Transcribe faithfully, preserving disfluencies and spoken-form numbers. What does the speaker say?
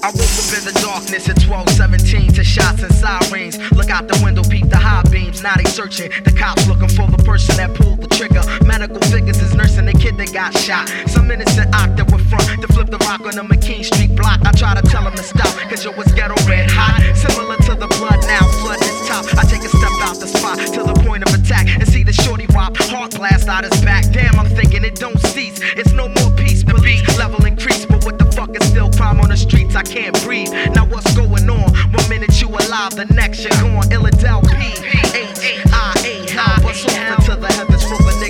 I woke up in the darkness at twelve seventeen to shots and sirens. Look out the window, peep the high beams. Now they searching. The cops looking for the person that pulled the trigger. Medical figures is nursing the kid that got shot. Some innocent oct that were front to flip the rock on the McKean Street block. I try to tell him to stop, cause yo, it's ghetto red hot. Similar to the blood now, flood this top. I take a step out the spot to the point of attack and see the shorty wop, heart blast out his back. Damn, I'm thinking it don't cease. It's no more peace, police level increase. But what the fuck is still crime on the streets? I can't breathe. Now what's going on? One minute you alive, the next you're gone. Ill P H